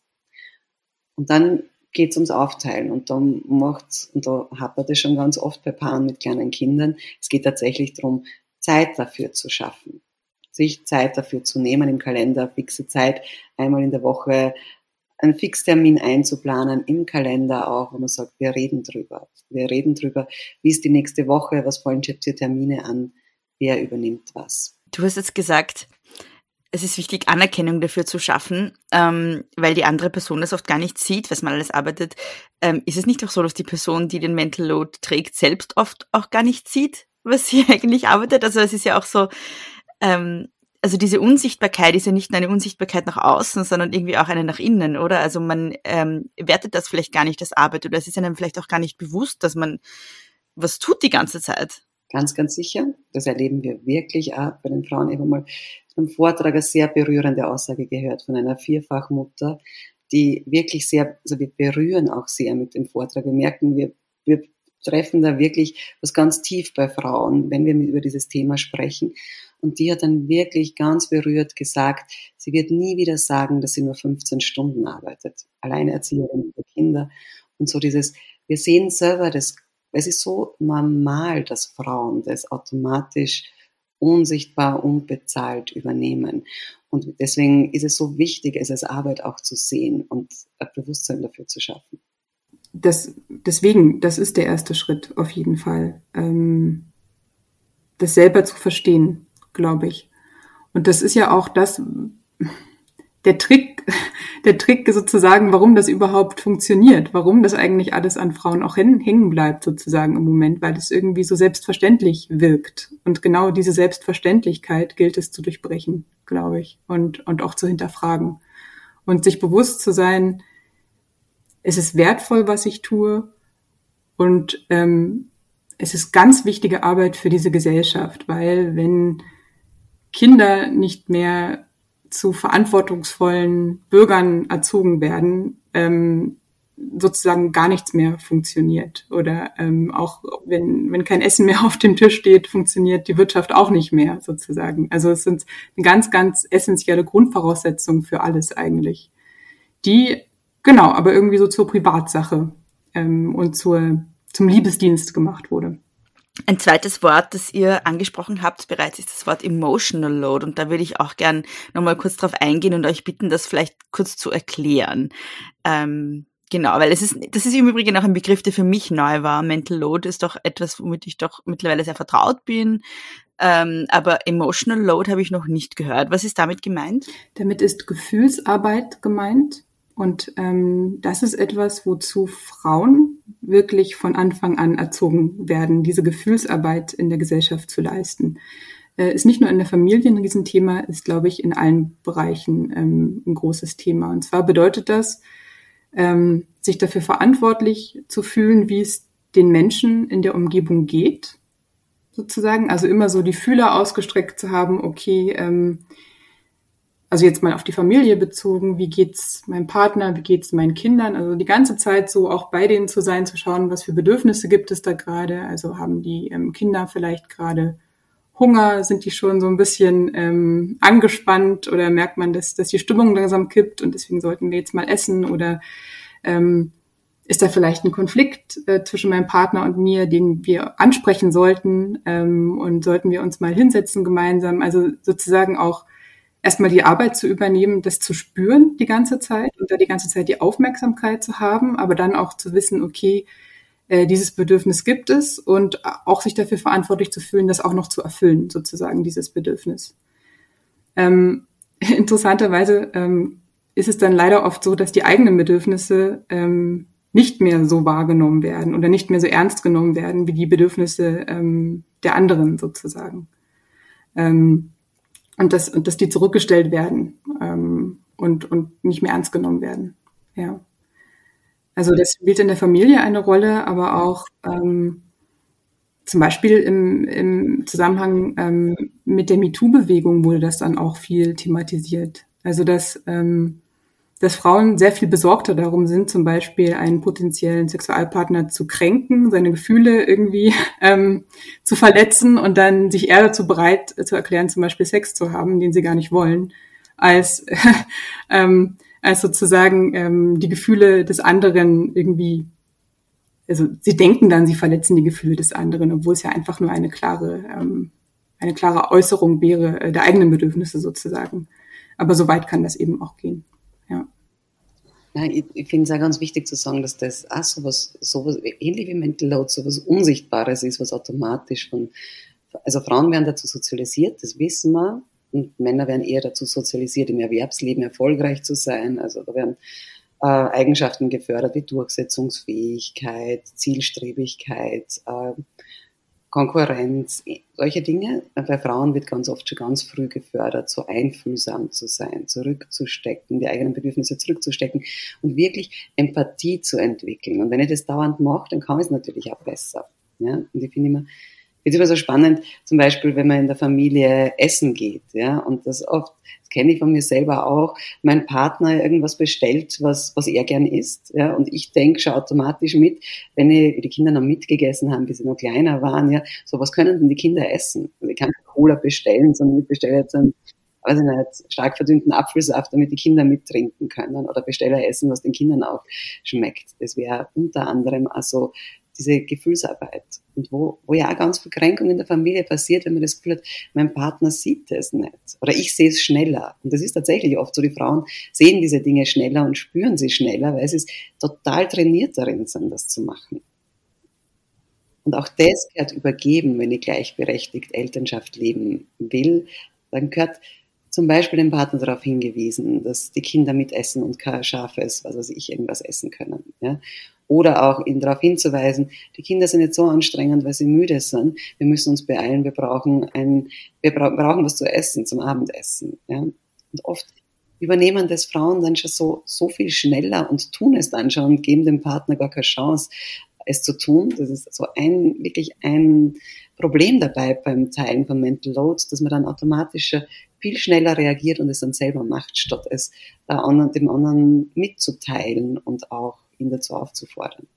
Und dann geht es ums Aufteilen und dann macht's, und da hapert es schon ganz oft bei Paaren mit kleinen Kindern, es geht tatsächlich darum, Zeit dafür zu schaffen, sich Zeit dafür zu nehmen im Kalender, fixe Zeit, einmal in der Woche einen Fixtermin einzuplanen, im Kalender auch, wo man sagt, wir reden drüber. Wir reden drüber, wie ist die nächste Woche, was fallen für Termine an, wer übernimmt was. Du hast jetzt gesagt, es ist wichtig, Anerkennung dafür zu schaffen, ähm, weil die andere Person das oft gar nicht sieht, was man alles arbeitet. Ähm, ist es nicht auch so, dass die Person, die den Mental Load trägt, selbst oft auch gar nicht sieht, was sie eigentlich arbeitet? Also es ist ja auch so, ähm, also diese Unsichtbarkeit ist ja nicht nur eine Unsichtbarkeit nach außen, sondern irgendwie auch eine nach innen, oder? Also man ähm, wertet das vielleicht gar nicht als Arbeit oder es ist einem vielleicht auch gar nicht bewusst, dass man was tut die ganze Zeit. Ganz, ganz sicher. Das erleben wir wirklich auch bei den Frauen. Ich habe mal im Vortrag eine sehr berührende Aussage gehört von einer Vierfachmutter, die wirklich sehr, also wir berühren auch sehr mit dem Vortrag. Wir merken, wir, wir treffen da wirklich was ganz tief bei Frauen, wenn wir über dieses Thema sprechen. Und die hat dann wirklich ganz berührt gesagt, sie wird nie wieder sagen, dass sie nur fünfzehn Stunden arbeitet. Alleinerzieherin für Kinder. Und so dieses, wir sehen selber, das, es ist so normal, dass Frauen das automatisch unsichtbar, unbezahlt übernehmen. Und deswegen ist es so wichtig, es als Arbeit auch zu sehen und ein Bewusstsein dafür zu schaffen. Das, deswegen, das ist der erste Schritt auf jeden Fall. Ähm, das selber zu verstehen, glaube ich. Und das ist ja auch das, der Trick, der Trick sozusagen, warum das überhaupt funktioniert, warum das eigentlich alles an Frauen auch hängen bleibt sozusagen im Moment, weil es irgendwie so selbstverständlich wirkt. Und genau diese Selbstverständlichkeit gilt es zu durchbrechen, glaube ich, und, und auch zu hinterfragen. Und sich bewusst zu sein, es ist wertvoll, was ich tue, und ähm, es ist ganz wichtige Arbeit für diese Gesellschaft, weil wenn Kinder nicht mehr zu verantwortungsvollen Bürgern erzogen werden, ähm, sozusagen gar nichts mehr funktioniert. Oder ähm, auch wenn, wenn kein Essen mehr auf dem Tisch steht, funktioniert die Wirtschaft auch nicht mehr sozusagen. Also es sind eine ganz, ganz essentielle Grundvoraussetzungen für alles eigentlich, die genau, aber irgendwie so zur Privatsache ähm, und zur, zum Liebesdienst gemacht wurde. Ein zweites Wort, das ihr angesprochen habt bereits, ist das Wort Emotional Load. Und da würde ich auch gern nochmal kurz drauf eingehen und euch bitten, das vielleicht kurz zu erklären. Ähm, genau, weil es ist, das ist im Übrigen auch ein Begriff, der für mich neu war. Mental Load ist doch etwas, womit ich doch mittlerweile sehr vertraut bin. Ähm, aber Emotional Load habe ich noch nicht gehört. Was ist damit gemeint? Damit ist Gefühlsarbeit gemeint. Und ähm, das ist etwas, wozu Frauen wirklich von Anfang an erzogen werden, diese Gefühlsarbeit in der Gesellschaft zu leisten. Äh, ist nicht nur in der Familie ein Riesenthema, ist, glaube ich, in allen Bereichen ähm, ein großes Thema. Und zwar bedeutet das, ähm, sich dafür verantwortlich zu fühlen, wie es den Menschen in der Umgebung geht, sozusagen. Also immer so die Fühler ausgestreckt zu haben, okay, ähm, also jetzt mal auf die Familie bezogen, wie geht's meinem Partner, wie geht's meinen Kindern, also die ganze Zeit so auch bei denen zu sein, zu schauen, was für Bedürfnisse gibt es da gerade, also haben die ähm, Kinder vielleicht gerade Hunger, sind die schon so ein bisschen ähm, angespannt oder merkt man, dass, dass die Stimmung langsam kippt und deswegen sollten wir jetzt mal essen oder ähm, ist da vielleicht ein Konflikt äh, zwischen meinem Partner und mir, den wir ansprechen sollten ähm, und sollten wir uns mal hinsetzen gemeinsam, also sozusagen auch erstmal die Arbeit zu übernehmen, das zu spüren die ganze Zeit und da die ganze Zeit die Aufmerksamkeit zu haben, aber dann auch zu wissen, okay, äh, dieses Bedürfnis gibt es und auch sich dafür verantwortlich zu fühlen, das auch noch zu erfüllen, sozusagen dieses Bedürfnis. Ähm, interessanterweise ähm, ist es dann leider oft so, dass die eigenen Bedürfnisse ähm, nicht mehr so wahrgenommen werden oder nicht mehr so ernst genommen werden wie die Bedürfnisse ähm, der anderen sozusagen. Ähm, und, dass, und dass die zurückgestellt werden ähm, und, und nicht mehr ernst genommen werden. Ja. Also das spielt in der Familie eine Rolle, aber auch ähm, zum Beispiel im, im Zusammenhang ähm, mit der MeToo-Bewegung wurde das dann auch viel thematisiert. Also dass, ähm, dass Frauen sehr viel besorgter darum sind, zum Beispiel einen potenziellen Sexualpartner zu kränken, seine Gefühle irgendwie ähm, zu verletzen und dann sich eher dazu bereit zu erklären, zum Beispiel Sex zu haben, den sie gar nicht wollen, als ähm, als sozusagen ähm, die Gefühle des anderen irgendwie, also sie denken dann, sie verletzen die Gefühle des anderen, obwohl es ja einfach nur eine klare, ähm, eine klare Äußerung wäre äh, der eigenen Bedürfnisse sozusagen. Aber so weit kann das eben auch gehen. Ja. Nein, ich, ich finde es auch ganz wichtig zu sagen, dass das auch sowas, sowas ähnlich wie Mental Load, sowas Unsichtbares ist, was automatisch von, also Frauen werden dazu sozialisiert, das wissen wir. Und Männer werden eher dazu sozialisiert, im Erwerbsleben erfolgreich zu sein. Also da werden äh, Eigenschaften gefördert wie Durchsetzungsfähigkeit, Zielstrebigkeit, äh, Konkurrenz, solche Dinge. Bei Frauen wird ganz oft schon ganz früh gefördert, so einfühlsam zu sein, zurückzustecken, die eigenen Bedürfnisse zurückzustecken und wirklich Empathie zu entwickeln. Und wenn ich das dauernd mache, dann kann ich es natürlich auch besser. Ja? Und ich finde immer, ist immer so spannend, zum Beispiel, wenn man in der Familie essen geht, ja, und das oft, das kenne ich von mir selber auch, mein Partner irgendwas bestellt, was, was er gern isst, ja, und ich denke schon automatisch mit, wenn ich, die Kinder noch mitgegessen haben, bis sie noch kleiner waren, ja, so, was können denn die Kinder essen? Also ich kann keine Cola bestellen, sondern ich bestelle jetzt einen, weiß ich nicht, stark verdünnten Apfelsaft, damit die Kinder mittrinken können, oder bestelle Essen, was den Kindern auch schmeckt. Das wäre unter anderem also diese Gefühlsarbeit. Und wo, wo ja auch ganz viel Kränkung in der Familie passiert, wenn man das Gefühl hat, mein Partner sieht es nicht. Oder ich sehe es schneller. Und das ist tatsächlich oft so, die Frauen sehen diese Dinge schneller und spüren sie schneller, weil sie total trainiert darin sind, das zu machen. Und auch das gehört übergeben, wenn ich gleichberechtigt Elternschaft leben will. Dann gehört zum Beispiel dem Partner darauf hingewiesen, dass die Kinder mitessen und kein scharfes, was weiß ich, irgendwas essen können. Ja? Oder auch ihnen darauf hinzuweisen, die Kinder sind jetzt so anstrengend, weil sie müde sind. Wir müssen uns beeilen, wir brauchen ein, wir bra- brauchen was zu essen zum Abendessen. Ja? Und oft übernehmen das Frauen dann schon so, so viel schneller und tun es dann schon und geben dem Partner gar keine Chance, es zu tun. Das ist so ein, wirklich ein Problem dabei beim Teilen von Mental Loads, dass man dann automatisch viel schneller reagiert und es dann selber macht, statt es der anderen, dem anderen mitzuteilen und auch ihn dazu aufzufordern.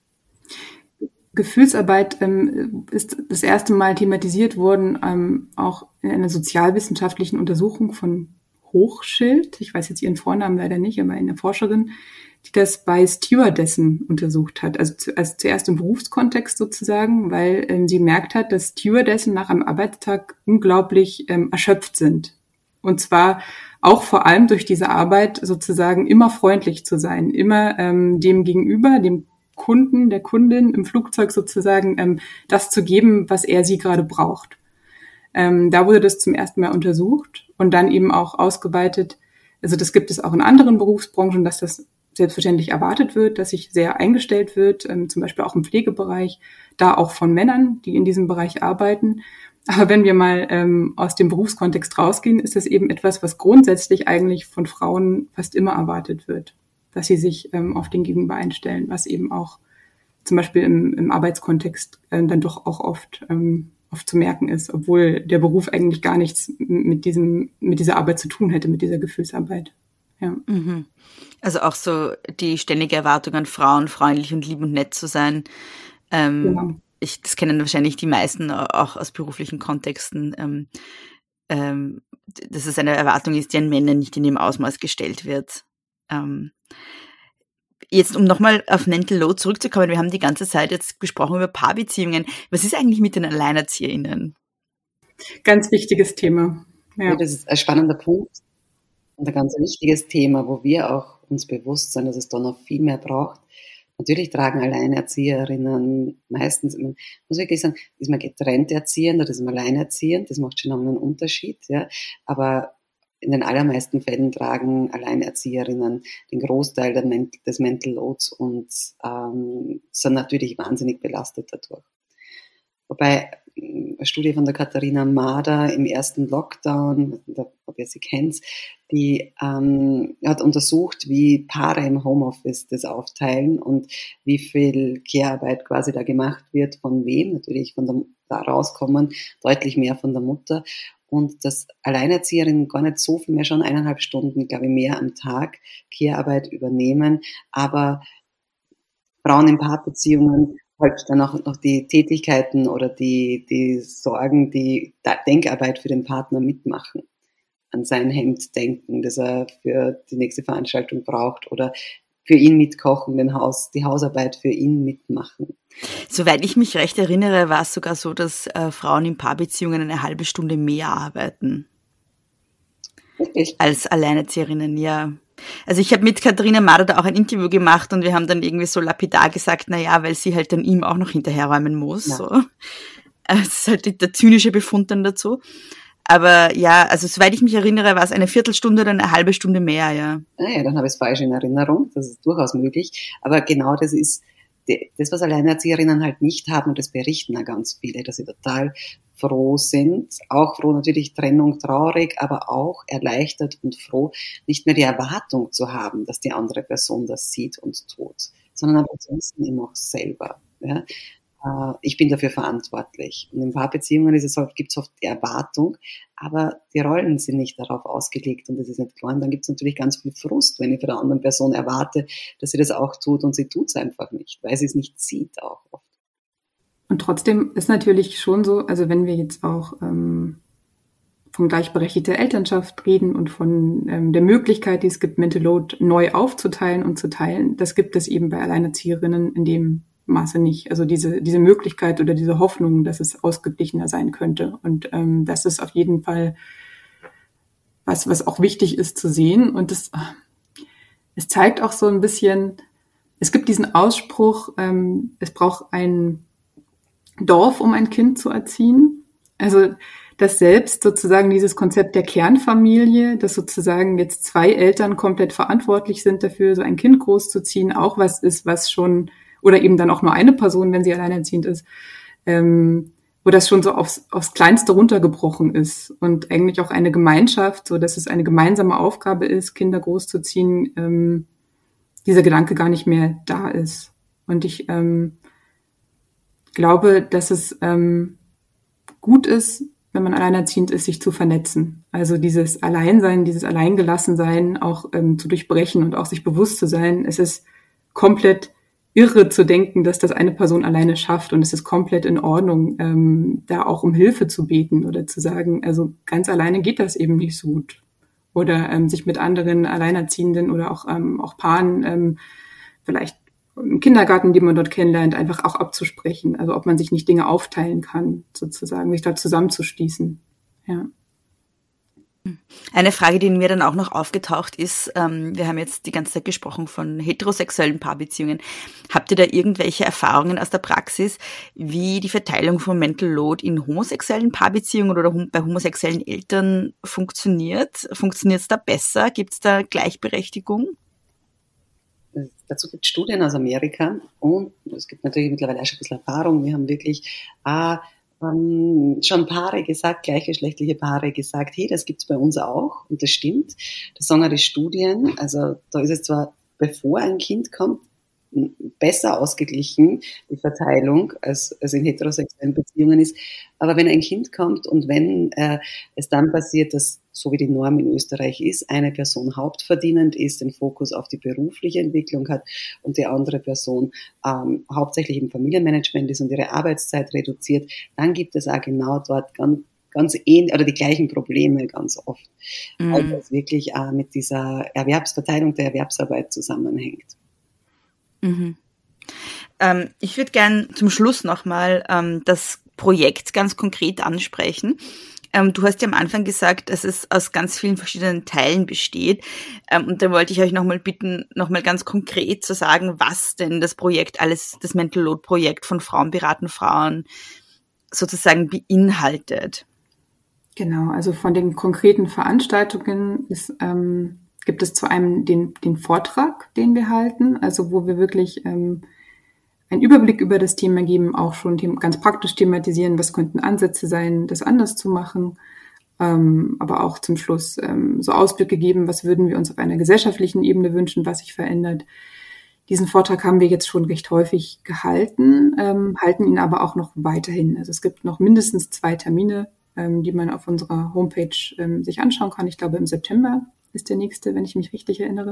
Gefühlsarbeit ähm, ist das erste Mal thematisiert worden, ähm, auch in einer sozialwissenschaftlichen Untersuchung von Hochschild. Ich weiß jetzt ihren Vornamen leider nicht, aber eine Forscherin, die das bei Stewardessen untersucht hat. Also, zu, also zuerst im Berufskontext sozusagen, weil ähm, sie gemerkt hat, dass Stewardessen nach einem Arbeitstag unglaublich ähm, erschöpft sind. Und zwar auch vor allem durch diese Arbeit sozusagen immer freundlich zu sein, immer ähm, dem Gegenüber, dem Kunden, der Kundin im Flugzeug sozusagen ähm, das zu geben, was er sie gerade braucht. Ähm, da wurde das zum ersten Mal untersucht und dann eben auch ausgeweitet. Also das gibt es auch in anderen Berufsbranchen, dass das selbstverständlich erwartet wird, dass sich sehr eingestellt wird, ähm, zum Beispiel auch im Pflegebereich, da auch von Männern, die in diesem Bereich arbeiten. Aber wenn wir mal ähm, aus dem Berufskontext rausgehen, ist das eben etwas, was grundsätzlich eigentlich von Frauen fast immer erwartet wird, dass sie sich ähm, auf den Gegenüber einstellen, was eben auch zum Beispiel im, im Arbeitskontext äh, dann doch auch oft ähm, oft zu merken ist, obwohl der Beruf eigentlich gar nichts mit diesem mit dieser Arbeit zu tun hätte, mit dieser Gefühlsarbeit. Ja. Mhm. Also auch so die ständige Erwartung an Frauen, freundlich und lieb und nett zu sein. Ähm, Genau. Ich, das kennen wahrscheinlich die meisten auch aus beruflichen Kontexten, ähm, ähm, dass es eine Erwartung ist, die an Männer nicht in dem Ausmaß gestellt wird. Ähm, jetzt, um nochmal auf Mental Load zurückzukommen, wir haben die ganze Zeit jetzt gesprochen über Paarbeziehungen. Was ist eigentlich mit den AlleinerzieherInnen? Ganz wichtiges Thema. Ja. Ja, das ist ein spannender Punkt und ein ganz wichtiges Thema, wo wir auch uns bewusst sind, dass es da noch viel mehr braucht. Natürlich tragen Alleinerzieherinnen meistens, man muss wirklich sagen, ist man getrennt erziehend oder ist man alleinerziehend, das macht schon einen Unterschied, ja. Aber in den allermeisten Fällen tragen Alleinerzieherinnen den Großteil der Men- des Mental Loads und ähm, sind natürlich wahnsinnig belastet dadurch. Wobei eine Studie von der Katharina Mader im ersten Lockdown, ob ihr sie kennt, die ähm, hat untersucht, wie Paare im Homeoffice das aufteilen und wie viel Care-Arbeit quasi da gemacht wird, von wem, natürlich von der, da rauskommen, deutlich mehr von der Mutter. Und dass Alleinerzieherinnen gar nicht so viel mehr, schon eineinhalb Stunden, glaube ich, mehr am Tag Care-Arbeit übernehmen, aber Frauen in Paarbeziehungen halt dann auch noch die Tätigkeiten oder die, die Sorgen, die Denkarbeit für den Partner mitmachen. An sein Hemd denken, das er für die nächste Veranstaltung braucht oder für ihn mitkochen, den Haus, die Hausarbeit für ihn mitmachen. Soweit ich mich recht erinnere, war es sogar so, dass äh, Frauen in Paarbeziehungen eine halbe Stunde mehr arbeiten. Wirklich? Als Alleinerzieherinnen, ja. Also ich habe mit Katharina Mader da auch ein Interview gemacht und wir haben dann irgendwie so lapidar gesagt, na ja, weil sie halt dann ihm auch noch hinterherräumen muss. Ja. So. Das ist halt der zynische Befund dann dazu. Aber ja, also soweit ich mich erinnere, war es eine Viertelstunde oder eine halbe Stunde mehr, ja. Ah ja, dann habe ich es falsch in Erinnerung. Das ist durchaus möglich. Aber genau das ist das, was Alleinerzieherinnen halt nicht haben, und das berichten ja ganz viele, dass sie total froh sind. Auch froh natürlich, Trennung traurig, aber auch erleichtert und froh, nicht mehr die Erwartung zu haben, dass die andere Person das sieht und tut, sondern aber zu wissen immer auch selber. Ja. Ich bin dafür verantwortlich. Und in Paarbeziehungen ist es oft, gibt es oft die Erwartung, aber die Rollen sind nicht darauf ausgelegt und das ist nicht klar. Und dann gibt es natürlich ganz viel Frust, wenn ich von der anderen Person erwarte, dass sie das auch tut und sie tut es einfach nicht, weil sie es nicht sieht auch oft. Und trotzdem ist natürlich schon so, also wenn wir jetzt auch ähm, von gleichberechtigter Elternschaft reden und von ähm, der Möglichkeit, die es gibt, Mental Load neu aufzuteilen und zu teilen, das gibt es eben bei Alleinerzieherinnen in dem Maße nicht. Also diese diese Möglichkeit oder diese Hoffnung, dass es ausgeglichener sein könnte. Und ähm, das ist auf jeden Fall was, was auch wichtig ist zu sehen. Und das, es zeigt auch so ein bisschen, es gibt diesen Ausspruch, ähm, es braucht ein Dorf, um ein Kind zu erziehen. Also dass selbst sozusagen dieses Konzept der Kernfamilie, dass sozusagen jetzt zwei Eltern komplett verantwortlich sind dafür, so ein Kind großzuziehen, auch was ist, was schon, oder eben dann auch nur eine Person, wenn sie alleinerziehend ist, ähm, wo das schon so aufs, aufs Kleinste runtergebrochen ist und eigentlich auch eine Gemeinschaft, so dass es eine gemeinsame Aufgabe ist, Kinder großzuziehen, ähm, dieser Gedanke gar nicht mehr da ist. Und ich ähm, glaube, dass es ähm, gut ist, wenn man alleinerziehend ist, sich zu vernetzen. Also dieses Alleinsein, dieses Alleingelassensein auch ähm, zu durchbrechen und auch sich bewusst zu sein, es ist komplett irre zu denken, dass das eine Person alleine schafft und es ist komplett in Ordnung, ähm, da auch um Hilfe zu beten oder zu sagen, also ganz alleine geht das eben nicht so gut. Oder ähm, sich mit anderen Alleinerziehenden oder auch, ähm, auch Paaren ähm, vielleicht im Kindergarten, die man dort kennenlernt, einfach auch abzusprechen. Also ob man sich nicht Dinge aufteilen kann, sozusagen, sich da zusammenzuschließen. Ja. Eine Frage, die mir dann auch noch aufgetaucht ist, ähm, wir haben jetzt die ganze Zeit gesprochen von heterosexuellen Paarbeziehungen. Habt ihr da irgendwelche Erfahrungen aus der Praxis, wie die Verteilung von Mental Load in homosexuellen Paarbeziehungen oder hom- bei homosexuellen Eltern funktioniert? Funktioniert es da besser? Gibt es da Gleichberechtigung? Dazu gibt es Studien aus Amerika und es gibt natürlich mittlerweile auch schon ein bisschen Erfahrung. Wir haben wirklich äh, ähm, schon Paare gesagt, gleichgeschlechtliche Paare gesagt, hey, das gibt's bei uns auch und das stimmt. Das sagen auch die Studien. Also da ist es zwar, bevor ein Kind kommt, besser ausgeglichen, die Verteilung, als, als in heterosexuellen Beziehungen ist. Aber wenn ein Kind kommt und wenn äh, es dann passiert, dass, so wie die Norm in Österreich ist, eine Person hauptverdienend ist, den Fokus auf die berufliche Entwicklung hat und die andere Person ähm, hauptsächlich im Familienmanagement ist und ihre Arbeitszeit reduziert, dann gibt es auch genau dort ganz ganz ähnlich oder die gleichen Probleme ganz oft, mhm. weil es wirklich auch mit dieser Erwerbsverteilung der Erwerbsarbeit zusammenhängt. Mhm. Ähm, ich würde gern zum Schluss nochmal ähm, das Projekt ganz konkret ansprechen. Ähm, du hast ja am Anfang gesagt, dass es aus ganz vielen verschiedenen Teilen besteht. Ähm, und da wollte ich euch nochmal bitten, nochmal ganz konkret zu sagen, was denn das Projekt alles, das Mental Load Projekt von Frauen beraten Frauen sozusagen beinhaltet. Genau, also von den konkreten Veranstaltungen ist, ähm, gibt es zu einem den, den Vortrag, den wir halten, also wo wir wirklich ähm, einen Überblick über das Thema geben, auch schon ganz praktisch thematisieren, was könnten Ansätze sein, das anders zu machen, ähm, aber auch zum Schluss ähm, so Ausblicke geben, was würden wir uns auf einer gesellschaftlichen Ebene wünschen, was sich verändert. Diesen Vortrag haben wir jetzt schon recht häufig gehalten, ähm, halten ihn aber auch noch weiterhin. Also es gibt noch mindestens zwei Termine, ähm, die man auf unserer Homepage ähm, sich anschauen kann. Ich glaube, im September ist der nächste, wenn ich mich richtig erinnere.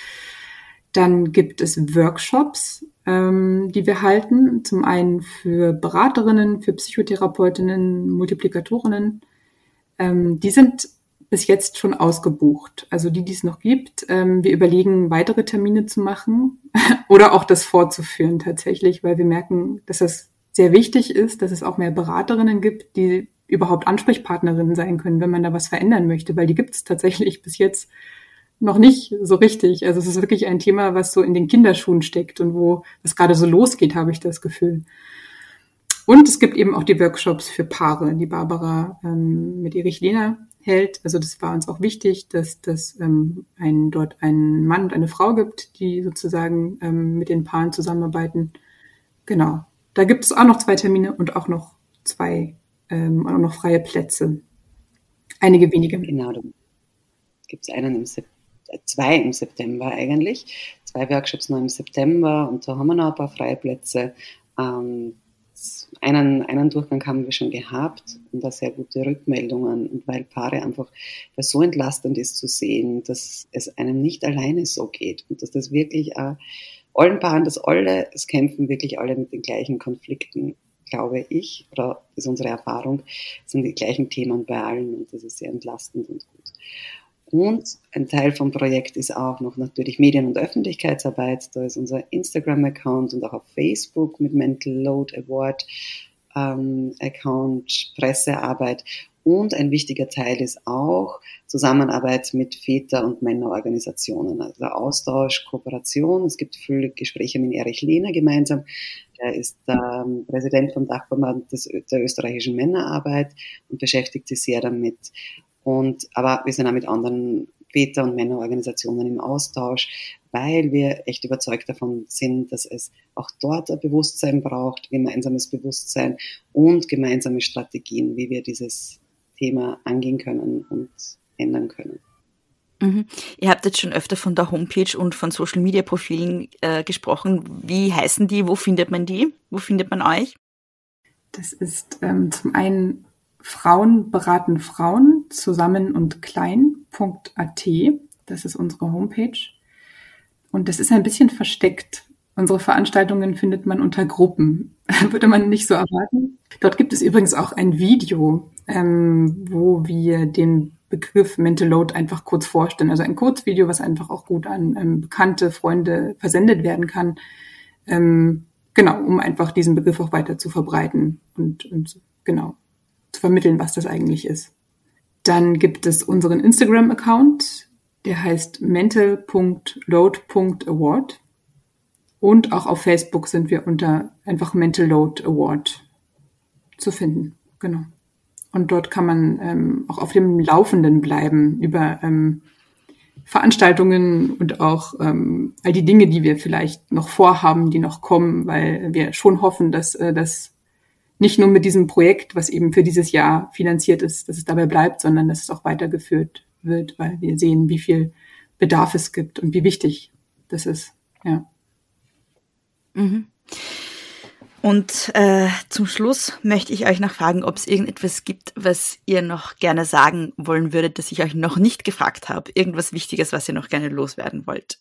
Dann gibt es Workshops, ähm, die wir halten. Zum einen für Beraterinnen, für Psychotherapeutinnen, Multiplikatorinnen. Ähm, die sind bis jetzt schon ausgebucht. Also die, die es noch gibt. Ähm, wir überlegen, weitere Termine zu machen oder auch das fortzuführen tatsächlich, weil wir merken, dass das sehr wichtig ist, dass es auch mehr Beraterinnen gibt, die überhaupt Ansprechpartnerinnen sein können, wenn man da was verändern möchte, weil die gibt es tatsächlich bis jetzt noch nicht so richtig. Also es ist wirklich ein Thema, was so in den Kinderschuhen steckt und wo es gerade so losgeht, habe ich das Gefühl. Und es gibt eben auch die Workshops für Paare, die Barbara ähm, mit Erich Lehner hält. Also das war uns auch wichtig, dass dass ähm, ein, dort einen Mann und eine Frau gibt, die sozusagen ähm, mit den Paaren zusammenarbeiten. Genau. Da gibt es auch noch zwei Termine und auch noch zwei, ähm, auch noch freie Plätze. Einige wenige. Genau, da gibt es einen im September. Zwei im September eigentlich, zwei Workshops noch im September und da haben wir noch ein paar freie Plätze. Ähm, einen, einen Durchgang haben wir schon gehabt und da sehr gute Rückmeldungen, und weil Paare einfach, weil so entlastend ist zu sehen, dass es einem nicht alleine so geht und dass das wirklich äh, allen Paaren, dass alle, es kämpfen wirklich alle mit den gleichen Konflikten, glaube ich, oder das ist unsere Erfahrung, sind die gleichen Themen bei allen und das ist sehr entlastend und gut. Und ein Teil vom Projekt ist auch noch natürlich Medien- und Öffentlichkeitsarbeit. Da ist unser Instagram-Account und auch auf Facebook mit Mental Load Award ähm, Account, Pressearbeit. Und ein wichtiger Teil ist auch Zusammenarbeit mit Väter- und Männerorganisationen. Also Austausch, Kooperation. Es gibt viele Gespräche mit Erich Lehner gemeinsam. Er ist ähm, Präsident vom Dachverband des, der österreichischen Männerarbeit und beschäftigt sich sehr damit. Und, aber wir sind auch mit anderen Väter- und Männerorganisationen im Austausch, weil wir echt überzeugt davon sind, dass es auch dort ein Bewusstsein braucht, gemeinsames Bewusstsein und gemeinsame Strategien, wie wir dieses Thema angehen können und ändern können. Mhm. Ihr habt jetzt schon öfter von der Homepage und von Social-Media-Profilen äh, gesprochen. Wie heißen die? Wo findet man die? Wo findet man euch? Das ist ähm, zum einen Frauen beraten Frauen zusammen und klein.at. Das ist unsere Homepage. Und das ist ein bisschen versteckt. Unsere Veranstaltungen findet man unter Gruppen. Würde man nicht so erwarten. Dort gibt es übrigens auch ein Video, ähm, wo wir den Begriff Mental Load einfach kurz vorstellen. Also ein Kurzvideo, was einfach auch gut an ähm, bekannte Freunde versendet werden kann. Ähm, genau, um einfach diesen Begriff auch weiter zu verbreiten und, und genau zu vermitteln, was das eigentlich ist. Dann gibt es unseren Instagram-Account, der heißt mental punkt load punkt award. Und auch auf Facebook sind wir unter einfach Mental Load Award zu finden. Genau. Und dort kann man ähm, auch auf dem Laufenden bleiben über ähm, Veranstaltungen und auch ähm, all die Dinge, die wir vielleicht noch vorhaben, die noch kommen, weil wir schon hoffen, dass äh, das nicht nur mit diesem Projekt, was eben für dieses Jahr finanziert ist, dass es dabei bleibt, sondern dass es auch weitergeführt wird, weil wir sehen, wie viel Bedarf es gibt und wie wichtig das ist. Ja. Mhm. Und äh, zum Schluss möchte ich euch noch fragen, ob es irgendetwas gibt, was ihr noch gerne sagen wollen würdet, das ich euch noch nicht gefragt habe. Irgendwas Wichtiges, was ihr noch gerne loswerden wollt.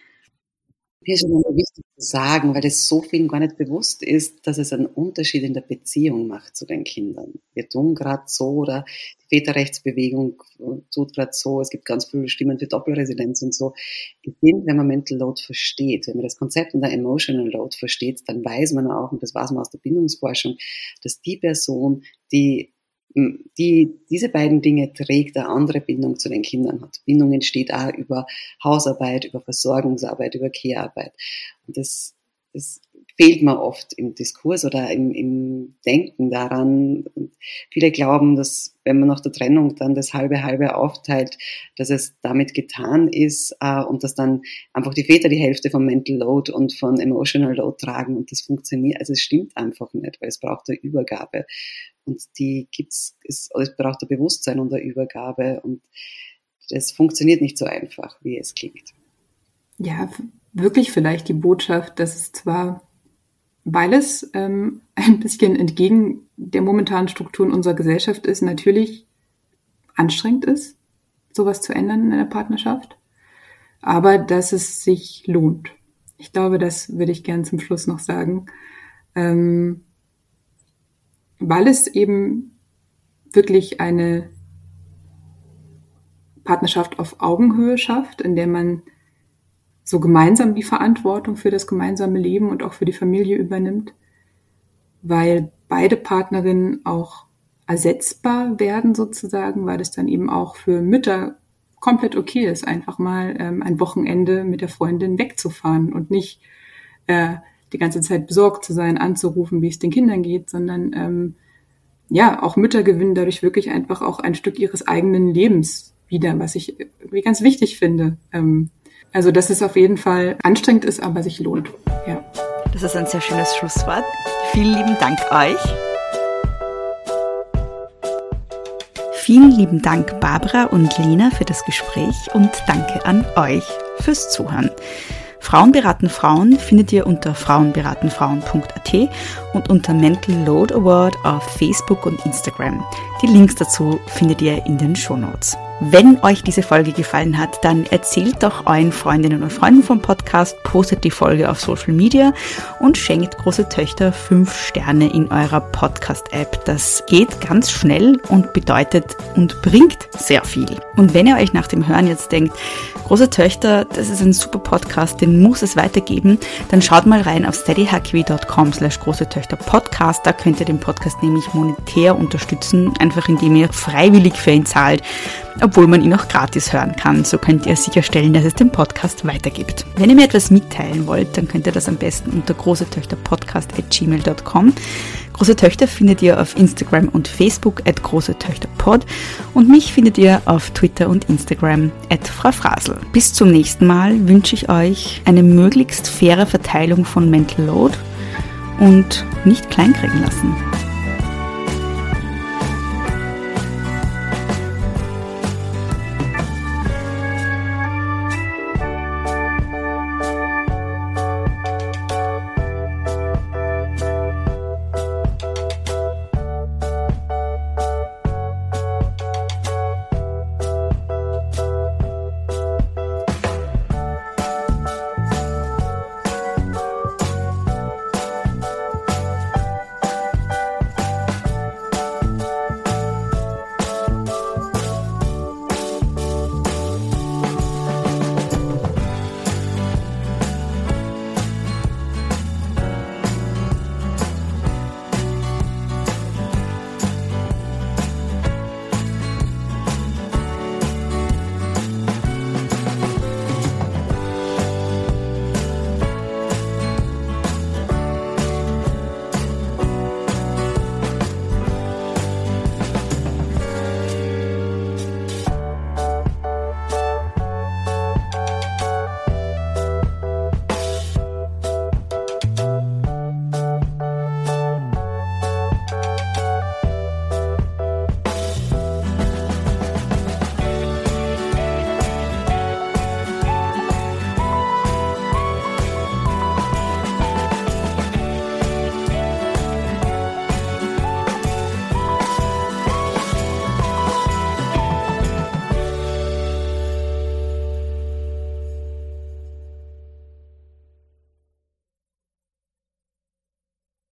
Mir ist immer wichtig zu sagen, weil es so vielen gar nicht bewusst ist, dass es einen Unterschied in der Beziehung macht zu den Kindern. Wir tun gerade so, oder die Väterrechtsbewegung tut gerade so, es gibt ganz viele Stimmen für Doppelresidenz und so. Ich finde, wenn man Mental Load versteht, wenn man das Konzept und der Emotional Load versteht, dann weiß man auch, und das weiß man aus der Bindungsforschung, dass die Person, die die diese beiden Dinge trägt, eine andere Bindung zu den Kindern hat. Bindung entsteht auch über Hausarbeit, über Versorgungsarbeit, über Care-Arbeit. Und das, das fehlt mir oft im Diskurs oder im, im Denken daran. Und viele glauben, dass wenn man nach der Trennung dann das halbe halbe aufteilt, dass es damit getan ist äh, und dass dann einfach die Väter die Hälfte von Mental Load und von Emotional Load tragen und das funktioniert. Also es stimmt einfach nicht, weil es braucht eine Übergabe und die gibt's, es, es braucht ein Bewusstsein und eine Übergabe und das funktioniert nicht so einfach, wie es klingt. Ja, wirklich vielleicht die Botschaft, dass es zwar, weil es ähm, ein bisschen entgegen der momentanen Strukturen unserer Gesellschaft ist, natürlich anstrengend ist, sowas zu ändern in einer Partnerschaft, aber dass es sich lohnt. Ich glaube, das würde ich gern zum Schluss noch sagen, ähm, weil es eben wirklich eine Partnerschaft auf Augenhöhe schafft, in der man so gemeinsam die Verantwortung für das gemeinsame Leben und auch für die Familie übernimmt, weil beide Partnerinnen auch ersetzbar werden sozusagen, weil es dann eben auch für Mütter komplett okay ist, einfach mal ähm, ein Wochenende mit der Freundin wegzufahren und nicht äh, die ganze Zeit besorgt zu sein, anzurufen, wie es den Kindern geht, sondern ähm, ja, auch Mütter gewinnen dadurch wirklich einfach auch ein Stück ihres eigenen Lebens wieder, was ich irgendwie ganz wichtig finde. Ähm, also, dass es auf jeden Fall anstrengend ist, aber sich lohnt. Ja. Das ist ein sehr schönes Schlusswort. Vielen lieben Dank euch. Vielen lieben Dank Barbara und Lena für das Gespräch und danke an euch fürs Zuhören. Frauen beraten Frauen findet ihr unter frauenberatenfrauen punkt a t und unter Mental Load Award auf Facebook und Instagram. Die Links dazu findet ihr in den Shownotes. Wenn euch diese Folge gefallen hat, dann erzählt doch euren Freundinnen und Freunden vom Podcast, postet die Folge auf Social Media und schenkt Große Töchter fünf Sterne in eurer Podcast-App. Das geht ganz schnell und bedeutet und bringt sehr viel. Und wenn ihr euch nach dem Hören jetzt denkt, Große Töchter, das ist ein super Podcast, den muss es weitergeben, dann schaut mal rein auf steadyhq punkt com slash große töchter podcast. Da könnt ihr den Podcast nämlich monetär unterstützen, einfach indem ihr freiwillig für ihn zahlt, obwohl man ihn auch gratis hören kann. So könnt ihr sicherstellen, dass es den Podcast weitergibt. Wenn ihr mir etwas mitteilen wollt, dann könnt ihr das am besten unter großetöchterpodcast at gmail punkt com. Große Töchter findet ihr auf Instagram und Facebook at großetöchterpod und mich findet ihr auf Twitter und Instagram at Frau Frasel. Bis zum nächsten Mal wünsche ich euch eine möglichst faire Verteilung von Mental Load und nicht kleinkriegen lassen.